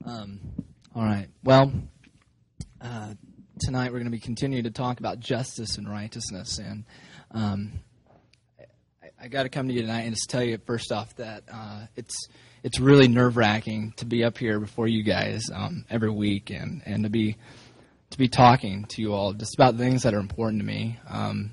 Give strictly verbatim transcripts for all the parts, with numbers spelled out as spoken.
Um, all right. Well, uh, tonight we're going to be continuing to talk about justice and righteousness. And um, I, I got to come to you tonight and just tell you first off that uh, it's it's really nerve-wracking to be up here before you guys um, every week and, and to be to be talking to you all just about things that are important to me, um,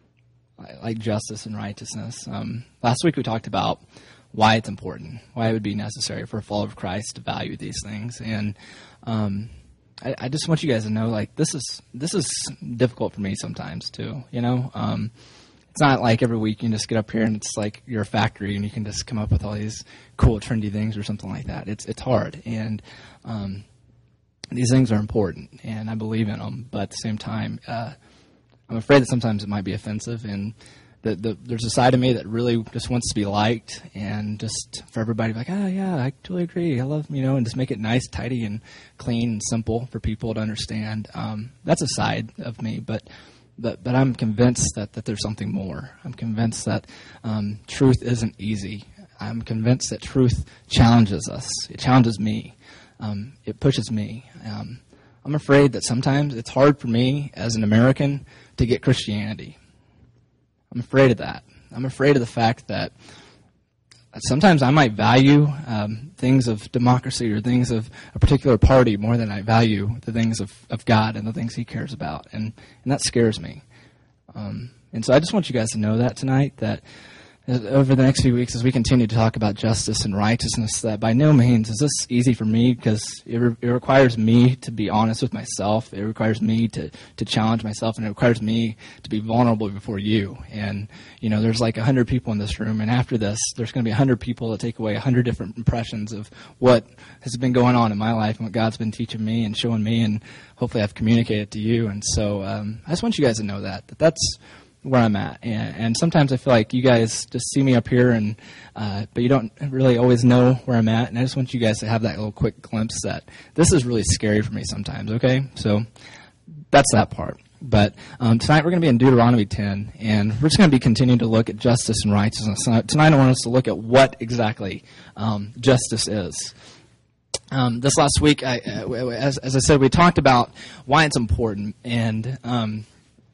like justice and righteousness. Um, last week we talked about why it's important, why it would be necessary for a follower of Christ to value these things. And um, I, I just want you guys to know, like, this is this is difficult for me sometimes, too, you know? Um, it's not like every week you can just get up here and it's like you're a factory and you can just come up with all these cool, trendy things or something like that. It's, it's hard. And um, these things are important, and I believe in them. But at the same time, uh, I'm afraid that sometimes it might be offensive, and The, the, there's a side of me that really just wants to be liked and just for everybody to be like, ah, yeah, I totally agree. I love, you know, and just make it nice, tidy, and clean and simple for people to understand. Um, that's a side of me, but but but I'm convinced that, that there's something more. I'm convinced that um, truth isn't easy. I'm convinced that truth challenges us. It challenges me. Um, it pushes me. Um, I'm afraid that sometimes it's hard for me as an American to get Christianity. I'm afraid of that. I'm afraid of the fact that sometimes I might value um, things of democracy or things of a particular party more than I value the things of, of God and the things He cares about, and, and that scares me. Um, and so I just want you guys to know that tonight, that over the next few weeks as we continue to talk about justice and righteousness, that by no means is this easy for me, because it, re- it requires me to be honest with myself. It requires me to, to challenge myself, and it requires me to be vulnerable before you. And, you know, there's like one hundred people in this room, and after this, there's going to be one hundred people that take away one hundred different impressions of what has been going on in my life and what God's been teaching me and showing me, and hopefully I've communicated to you. And so um, I just want you guys to know that, that that's where I'm at, and, and sometimes I feel like you guys just see me up here, and uh, but you don't really always know where I'm at, and I just want you guys to have that little quick glimpse that this is really scary for me sometimes, okay? So that's that part. But um, tonight we're going to be in Deuteronomy ten, and we're just going to be continuing to look at justice and righteousness. Tonight I want us to look at what exactly um, justice is. Um, this last week, I, uh, as, as I said, we talked about why it's important, and um,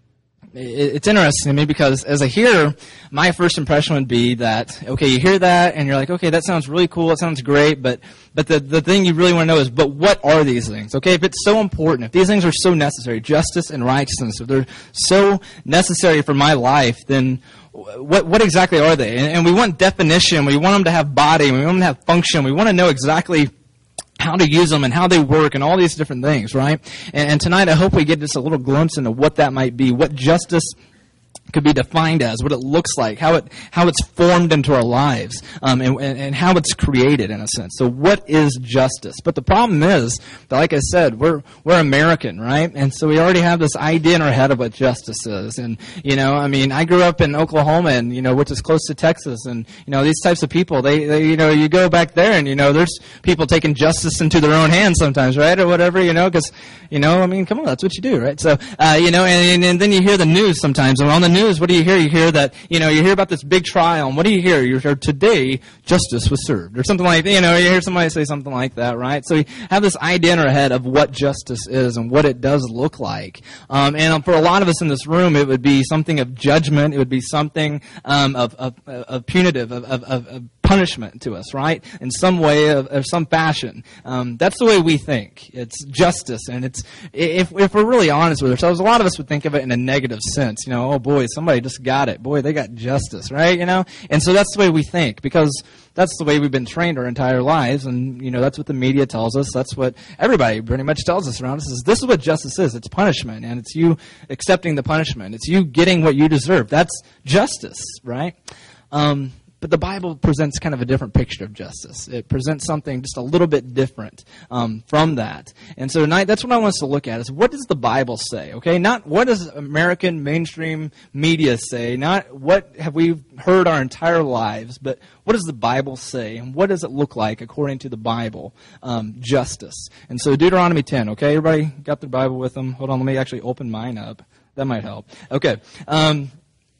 it's interesting to me because as a hearer, my first impression would be that, okay, you hear that and you're like, okay, that sounds really cool, it sounds great, but but the, the thing you really want to know is, but what are these things? Okay, if it's so important, if these things are so necessary, justice and righteousness, if they're so necessary for my life, then what what exactly are they? And, and we want definition, we want them to have body, we want them to have function, we want to know exactly how to use them and how they work and all these different things, right? And, and tonight I hope we get just a little glimpse into what that might be, what justice could be defined as, what it looks like, how it how it's formed into our lives, um, and, and how it's created in a sense. So what is justice? But the problem is that, like I said, we're we're American, right? And so we already have this idea in our head of what justice is. And you know, I mean, I grew up in Oklahoma, and you know, which is close to Texas, and you know, these types of people, they, they you know, you go back there, and you know, there's people taking justice into their own hands sometimes, right, or whatever, you know, because you know, I mean, come on, that's what you do, right? So uh, you know, and, and then you hear the news sometimes, and on the news, what do you hear? You hear that, you know, you hear about this big trial, and what do you hear? You hear, today, justice was served, or something like that. You know, you hear somebody say something like that, right? So you have this idea in our head of what justice is and what it does look like. Um, and for a lot of us in this room, it would be something of judgment. It would be something um, of, of, of punitive, of, of, of punishment to us, right? In some way, of, of some fashion. Um, that's the way we think. It's justice, and it's if if we're really honest with ourselves, a lot of us would think of it in a negative sense. You know, oh boy, somebody just got it. Boy, they got justice, right? You know, and so that's the way we think, because that's the way we've been trained our entire lives, and you know, that's what the media tells us. That's what everybody pretty much tells us around us. Is this is what justice is? It's punishment, and it's you accepting the punishment. It's you getting what you deserve. That's justice, right? Um, But the Bible presents kind of a different picture of justice. It presents something just a little bit different um, from that. And so tonight, that's what I want us to look at, is what does the Bible say, okay? Not what does American mainstream media say, not what have we heard our entire lives, but what does the Bible say, and what does it look like according to the Bible, um, justice. And so Deuteronomy ten, okay? Everybody got their Bible with them? Hold on, let me actually open mine up. That might help. Okay. Um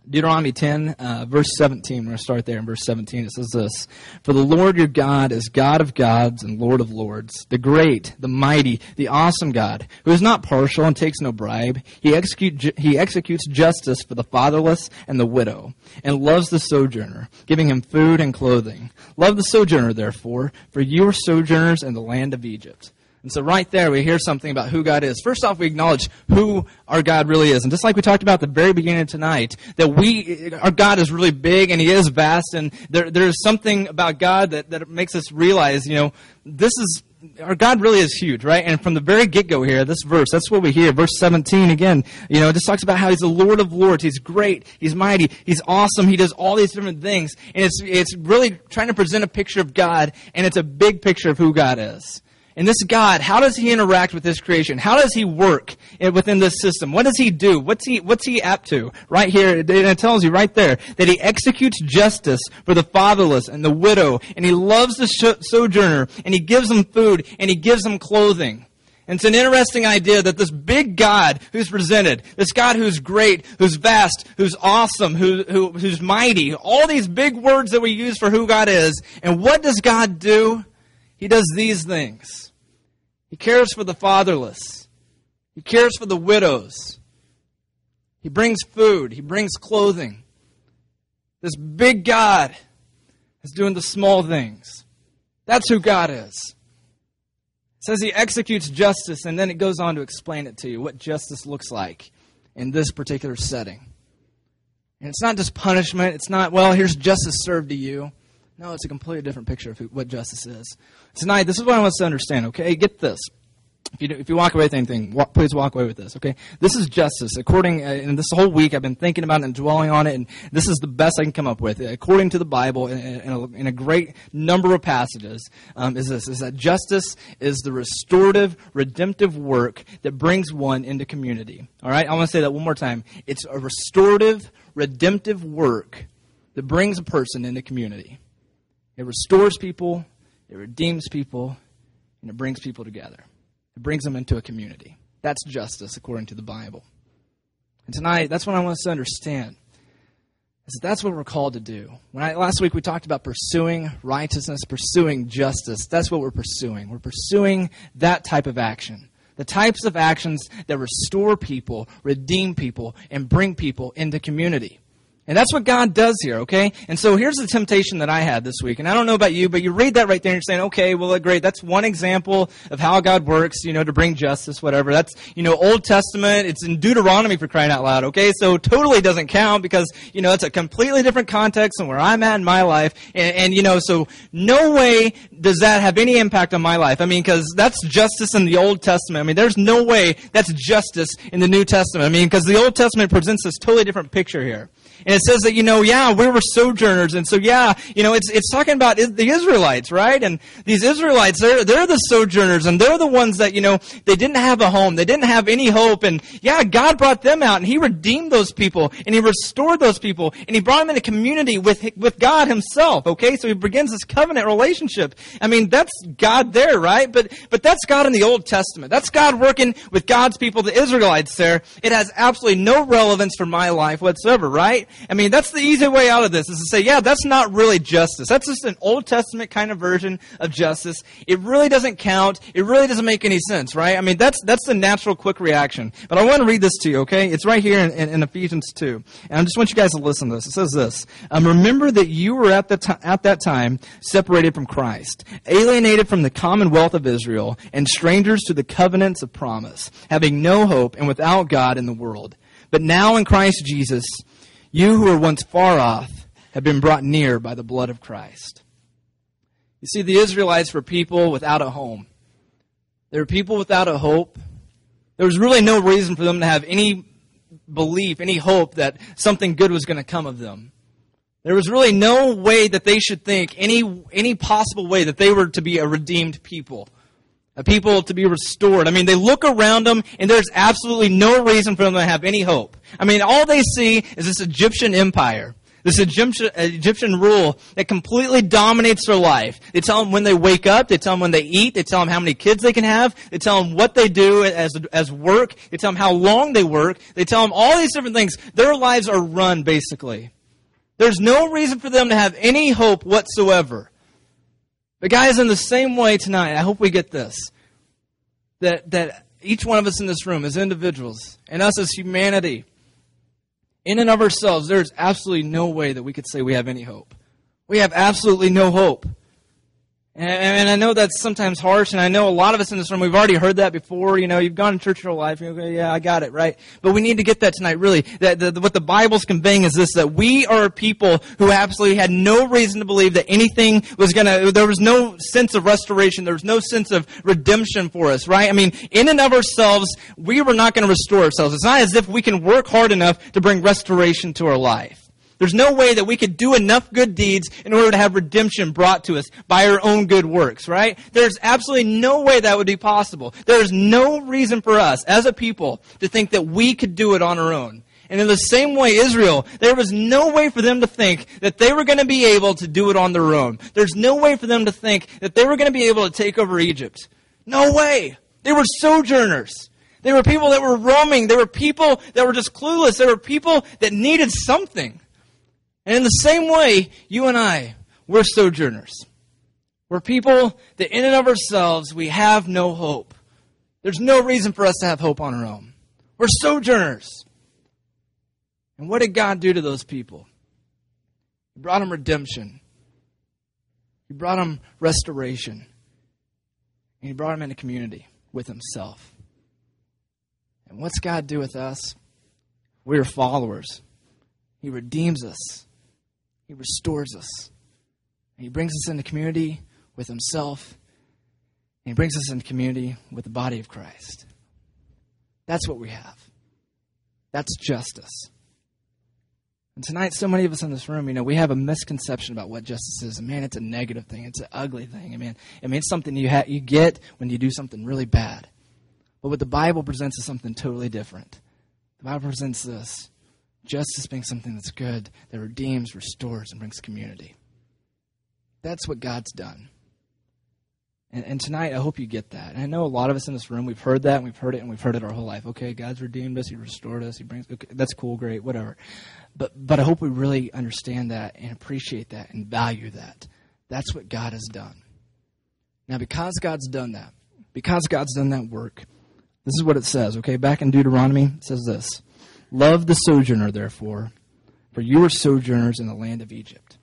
Deuteronomy ten, uh, verse seventeen. We're going to start there in verse seventeen. It says this: "For the Lord your God is God of gods and Lord of lords, the great, the mighty, the awesome God, who is not partial and takes no bribe. He, execute, he executes justice for the fatherless and the widow, and loves the sojourner, giving him food and clothing. Love the sojourner, therefore, for you are sojourners in the land of Egypt." And so right there we hear something about who God is. First off, we acknowledge who our God really is. And just like we talked about at the very beginning of tonight, that we, our God is really big and He is vast, and there, there's something about God that, that makes us realize, you know, this is, our God really is huge, right? And from the very get-go here, this verse, that's what we hear. Verse seventeen again, you know, it just talks about how He's the Lord of lords. He's great. He's mighty. He's awesome. He does all these different things. And it's, it's really trying to present a picture of God, and it's a big picture of who God is. And this God, how does He interact with this creation? How does He work within this system? What does He do? What's He, what's He up to? Right here, it tells you right there that He executes justice for the fatherless and the widow, and He loves the sojourner, and He gives them food, and He gives them clothing. And it's an interesting idea that this big God who's presented, this God who's great, who's vast, who's awesome, who, who, who's mighty, all these big words that we use for who God is, and what does God do? He does these things. He cares for the fatherless. He cares for the widows. He brings food. He brings clothing. This big God is doing the small things. That's who God is. It says He executes justice, and then it goes on to explain it to you, what justice looks like in this particular setting. And it's not just punishment. It's not, well, here's justice served to you. No, it's a completely different picture of who, what justice is. Tonight, this is what I want us to understand, okay? Get this. If you, do, if you walk away with anything, walk, please walk away with this, okay? This is justice. According, uh, and this whole week I've been thinking about it and dwelling on it, and this is the best I can come up with. According to the Bible, in, in, a, in a great number of passages, um, is this, is that justice is the restorative, redemptive work that brings one into community. All right? I want to say that one more time. It's a restorative, redemptive work that brings a person into community. It restores people, it redeems people, and it brings people together. It brings them into a community. That's justice according to the Bible. And tonight, that's what I want us to understand. Is that that's what we're called to do. When I, last week we talked about pursuing righteousness, pursuing justice. That's what we're pursuing. We're pursuing that type of action. The types of actions that restore people, redeem people, and bring people into community. And that's what God does here, okay? And so here's the temptation that I had this week. And I don't know about you, but you read that right there and you're saying, okay, well, great. That's one example of how God works, you know, to bring justice, whatever. That's, you know, Old Testament. It's in Deuteronomy, for crying out loud, okay? So totally doesn't count because, you know, it's a completely different context than where I'm at in my life. And, and you know, so no way does that have any impact on my life. I mean, because that's justice in the Old Testament. I mean, there's no way that's justice in the New Testament. I mean, because the Old Testament presents this totally different picture here. And it says that, you know, yeah, we were sojourners. And so, yeah, you know, it's it's talking about the Israelites, right? And these Israelites, they're, they're the sojourners. And they're the ones that, you know, they didn't have a home. They didn't have any hope. And, yeah, God brought them out. And He redeemed those people. And He restored those people. And He brought them into community with, with God Himself, okay? So He begins this covenant relationship. I mean, that's God there, right? But but that's God in the Old Testament. That's God working with God's people, the Israelites there. It has absolutely no relevance for my life whatsoever, right? I mean, that's the easy way out of this, is to say, yeah, that's not really justice. That's just an Old Testament kind of version of justice. It really doesn't count. It really doesn't make any sense, right? I mean, that's that's the natural, quick reaction. But I want to read this to you, okay? It's right here in, in, in Ephesians two. And I just want you guys to listen to this. It says this: um, remember that you were at, the t- at that time separated from Christ, alienated from the commonwealth of Israel, and strangers to the covenants of promise, having no hope and without God in the world. But now in Christ Jesus, you who were once far off have been brought near by the blood of Christ. You see, the Israelites were people without a home. They were people without a hope. There was really no reason for them to have any belief, any hope that something good was going to come of them. There was really no way that they should think, any any possible way that they were to be a redeemed people. A people to be restored. I mean, they look around them, and there's absolutely no reason for them to have any hope. I mean, all they see is this Egyptian empire. This Egyptian, Egyptian rule that completely dominates their life. They tell them when they wake up. They tell them when they eat. They tell them how many kids they can have. They tell them what they do as as work. They tell them how long they work. They tell them all these different things. Their lives are run, basically. There's no reason for them to have any hope whatsoever. But guys, in the same way tonight, I hope we get this. That, that each one of us in this room as individuals, and us as humanity, in and of ourselves, there's absolutely no way that we could say we have any hope. We have absolutely no hope. And, and I know that's sometimes harsh, and I know a lot of us in this room, we've already heard that before. You know, you've gone to church your whole life. You go, yeah, I got it, right? But we need to get that tonight, really. That the, what the Bible's conveying is this, that we are a people who absolutely had no reason to believe that anything was going to, there was no sense of restoration. There was no sense of redemption for us, right? I mean, in and of ourselves, we were not going to restore ourselves. It's not as if we can work hard enough to bring restoration to our life. There's no way that we could do enough good deeds in order to have redemption brought to us by our own good works, right? There's absolutely no way that would be possible. There's no reason for us as a people to think that we could do it on our own. And in the same way, Israel, there was no way for them to think that they were going to be able to do it on their own. There's no way for them to think that they were going to be able to take over Egypt. No way. They were sojourners. They were people that were roaming. They were people that were just clueless. They were people that needed something. And in the same way, you and I, we're sojourners. We're people that in and of ourselves, we have no hope. There's no reason for us to have hope on our own. We're sojourners. And what did God do to those people? He brought them redemption. He brought them restoration. And He brought them into community with Himself. And what's God do with us? We are followers. He redeems us. He restores us. And He brings us into community with Himself. And He brings us into community with the body of Christ. That's what we have. That's justice. And tonight, so many of us in this room, you know, we have a misconception about what justice is. And man, it's a negative thing. It's an ugly thing. I mean, I mean, it's something you ha- you get when you do something really bad. But what the Bible presents is something totally different. The Bible presents this. Justice being something that's good, that redeems, restores, and brings community. That's what God's done. And, and tonight, I hope you get that. And I know a lot of us in this room, we've heard that, and we've heard it, and we've heard it our whole life. Okay, God's redeemed us, He restored us, He brings, okay, that's cool, great, whatever. But, but I hope we really understand that and appreciate that and value that. That's what God has done. Now, because God's done that, because God's done that work, this is what it says, okay? Back in Deuteronomy, it says this. Love the sojourner, therefore, for you are sojourners in the land of Egypt.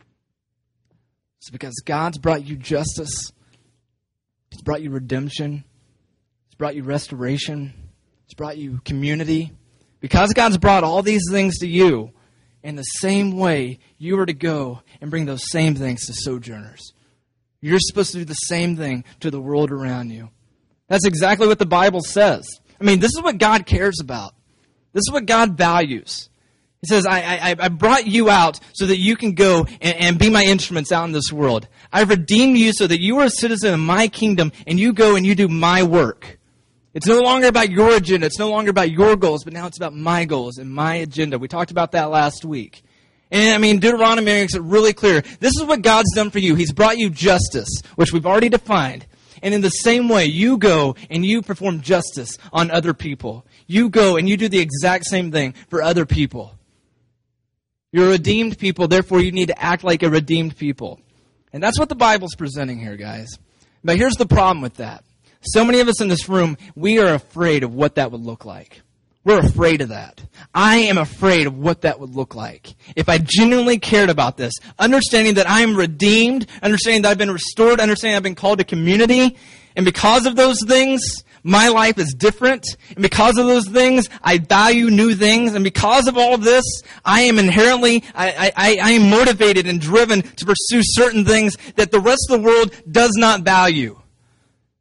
So because God's brought you justice, He's brought you redemption, He's brought you restoration, He's brought you community. Because God's brought all these things to you, in the same way, you are to go and bring those same things to sojourners. You're supposed to do the same thing to the world around you. That's exactly what the Bible says. I mean, this is what God cares about. This is what God values. He says, I, I, I brought you out so that you can go and, and be my instruments out in this world. I've redeemed you so that you are a citizen of my kingdom and you go and you do my work. It's no longer about your agenda. It's no longer about your goals, but now it's about my goals and my agenda. We talked about that last week. And I mean, Deuteronomy makes it really clear. This is what God's done for you. He's brought you justice, which we've already defined. And in the same way, you go and you perform justice on other people. You go and you do the exact same thing for other people. You're a redeemed people, therefore you need to act like a redeemed people. And that's what the Bible's presenting here, guys. But here's the problem with that. So many of us in this room, we are afraid of what that would look like. We're afraid of that. I am afraid of what that would look like. If I genuinely cared about this, understanding that I am redeemed, understanding that I've been restored, understanding I've been called to community, and because of those things, my life is different, and because of those things, I value new things, and because of all of this, I am inherently, I, I, I am motivated and driven to pursue certain things that the rest of the world does not value.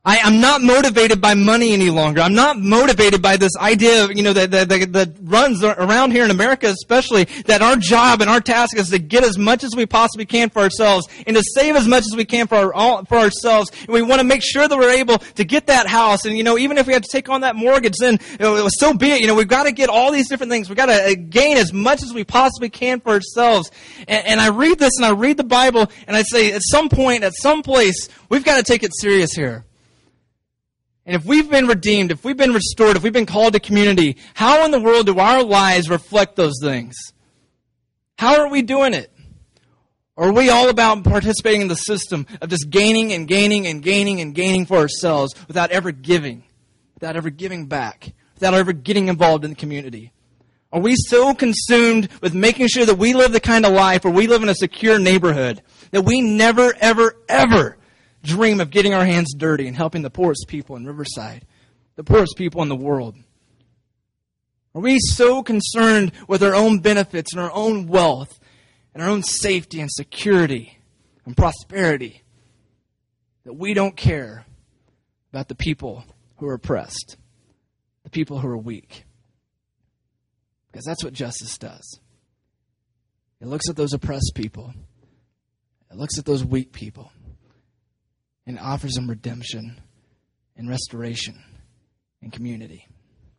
I, I'm not motivated by money any longer. I'm not motivated by this idea of, you know, that, that, that, that runs around here in America especially, that our job and our task is to get as much as we possibly can for ourselves and to save as much as we can for our, for ourselves. And we want to make sure that we're able to get that house. And, you know, even if we have to take on that mortgage, then, you know, so be it. You know, we've got to get all these different things. We've got to gain as much as we possibly can for ourselves. And, and I read this and I read the Bible and I say at some point, at some place, we've got to take it serious here. And if we've been redeemed, if we've been restored, if we've been called to community, how in the world do our lives reflect those things? How are we doing it? Or are we all about participating in the system of just gaining and gaining and gaining and gaining for ourselves without ever giving, without ever giving back, without ever getting involved in the community? Are we so consumed with making sure that we live the kind of life where we live in a secure neighborhood that we never, ever, ever dream of getting our hands dirty and helping the poorest people in Riverside, the poorest people in the world? Are we so concerned with our own benefits and our own wealth and our own safety and security and prosperity that we don't care about the people who are oppressed, the people who are weak? Because that's what justice does. It looks at those oppressed people. It looks at those weak people. And offers them redemption and restoration and community.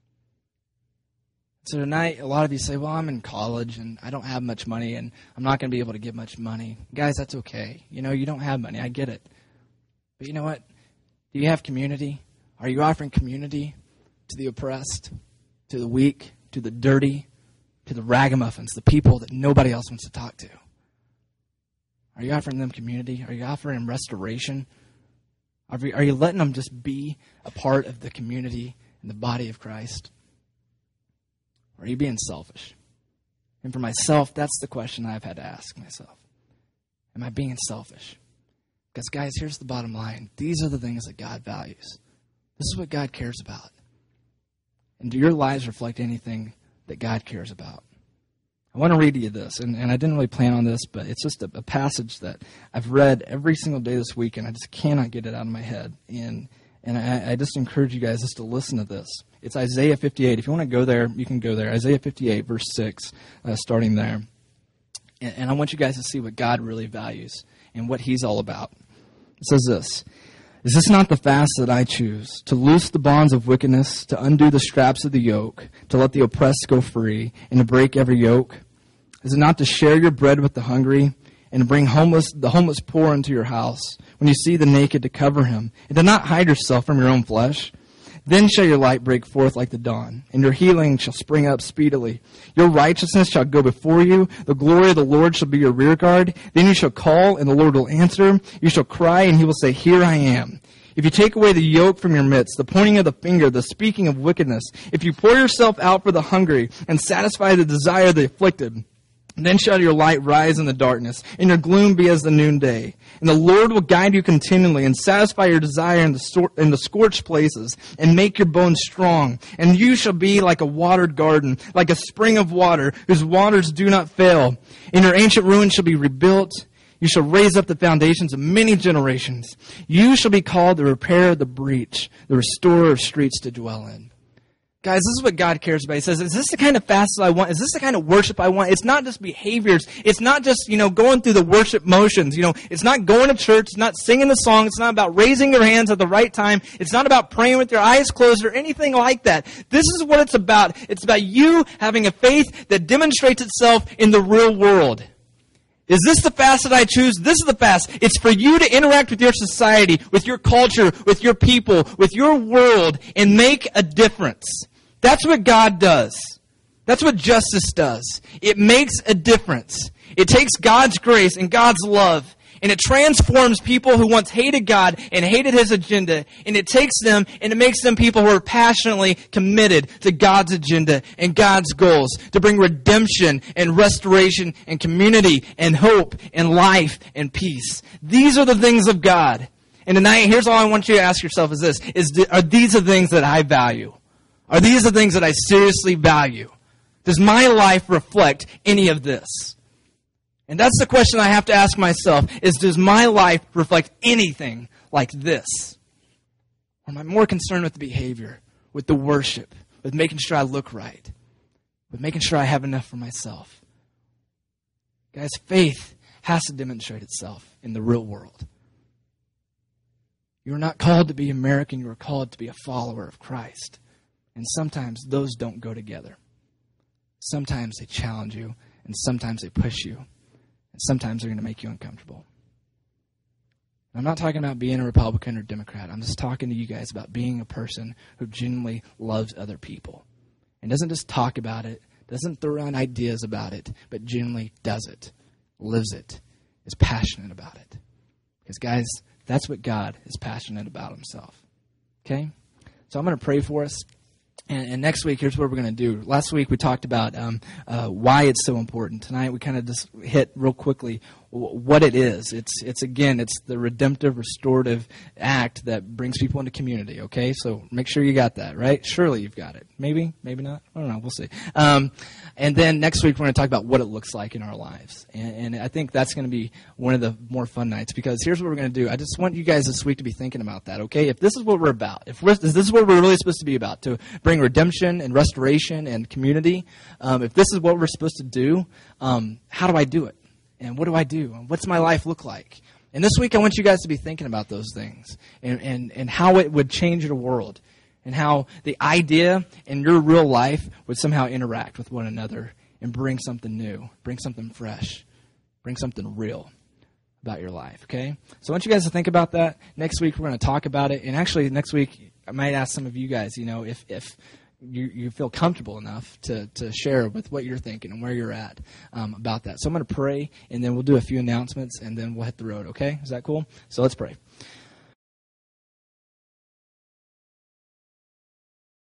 So tonight, a lot of you say, well, I'm in college and I don't have much money and I'm not going to be able to give much money. Guys, that's okay. You know, you don't have money. I get it. But you know what? Do you have community? Are you offering community to the oppressed, to the weak, to the dirty, to the ragamuffins, the people that nobody else wants to talk to? Are you offering them community? Are you offering them restoration? Are you, are you letting them just be a part of the community and the body of Christ? Or are you being selfish? And for myself, that's the question I've had to ask myself. Am I being selfish? Because, guys, here's the bottom line. These are the things that God values. This is what God cares about. And do your lives reflect anything that God cares about? I want to read to you this, and, and I didn't really plan on this, but it's just a, a passage that I've read every single day this week, and I just cannot get it out of my head. And and I, I just encourage you guys just to listen to this. It's Isaiah fifty-eight. If you want to go there, you can go there. Isaiah fifty-eight, verse six, uh, starting there. And, and I want you guys to see what God really values and what He's all about. It says this: "Is this not the fast that I choose, to loose the bonds of wickedness, to undo the straps of the yoke, to let the oppressed go free, and to break every yoke? Is it not to share your bread with the hungry, and to bring homeless the homeless poor into your house, when you see the naked to cover him, and to not hide yourself from your own flesh? Then shall your light break forth like the dawn, and your healing shall spring up speedily. Your righteousness shall go before you. The glory of the Lord shall be your rear guard. Then you shall call, and the Lord will answer. You shall cry, and He will say, Here I am. If you take away the yoke from your midst, the pointing of the finger, the speaking of wickedness, if you pour yourself out for the hungry, and satisfy the desire of the afflicted, then shall your light rise in the darkness, and your gloom be as the noonday. And the Lord will guide you continually, and satisfy your desire in the, sor- in the scorched places, and make your bones strong. And you shall be like a watered garden, like a spring of water, whose waters do not fail. And your ancient ruins shall be rebuilt. You shall raise up the foundations of many generations. You shall be called the repairer of the breach, the restorer of streets to dwell in." Guys, this is what God cares about. He says, is this the kind of fast that I want? Is this the kind of worship I want? It's not just behaviors. It's not just, you know, going through the worship motions. You know, it's not going to church. It's not singing the song. It's not about raising your hands at the right time. It's not about praying with your eyes closed or anything like that. This is what it's about. It's about you having a faith that demonstrates itself in the real world. Is this the fast that I choose? This is the fast. It's for you to interact with your society, with your culture, with your people, with your world, and make a difference. That's what God does. That's what justice does. It makes a difference. It takes God's grace and God's love, and it transforms people who once hated God and hated His agenda, and it takes them and it makes them people who are passionately committed to God's agenda and God's goals to bring redemption and restoration and community and hope and life and peace. These are the things of God. And tonight, here's all I want you to ask yourself is this, is are these the things that I value? Are these the things that I seriously value? Does my life reflect any of this? And that's the question I have to ask myself, is does my life reflect anything like this? Or am I more concerned with the behavior, with the worship, with making sure I look right, with making sure I have enough for myself? Guys, faith has to demonstrate itself in the real world. You are not called to be American. You are called to be a follower of Christ. And sometimes those don't go together. Sometimes they challenge you, and sometimes they push you, and sometimes they're going to make you uncomfortable. I'm not talking about being a Republican or Democrat. I'm just talking to you guys about being a person who genuinely loves other people and doesn't just talk about it, doesn't throw around ideas about it, but genuinely does it, lives it, is passionate about it. Because, guys, that's what God is passionate about himself. Okay? So I'm going to pray for us. And, and next week, here's what we're going to do. Last week, we talked about um, uh, why it's so important. Tonight, we kind of just hit real quickly w- what it is. It's, it's again, it's the redemptive, restorative act that brings people into community, okay? So make sure you got that, right? Surely you've got it. Maybe, maybe not. I don't know. We'll see. Um, and then next week, we're going to talk about what it looks like in our lives. And, and I think that's going to be one of the more fun nights, because here's what we're going to do. I just want you guys this week to be thinking about that, okay? If this is what we're about, if we're, this is what we're really supposed to be about, to bring redemption and restoration and community, um, if this is what we're supposed to do, um, how do I do it? And what do I do? And what's my life look like? And this week I want you guys to be thinking about those things and, and, and how it would change the world and how the idea in your real life would somehow interact with one another and bring something new, bring something fresh, bring something real about your life, okay? So I want you guys to think about that. Next week we're going to talk about it. And actually next week I might ask some of you guys, you know, if, if you, you feel comfortable enough to, to share with what you're thinking and where you're at um, about that. So I'm going to pray, and then we'll do a few announcements, and then we'll hit the road, okay? Is that cool? So let's pray.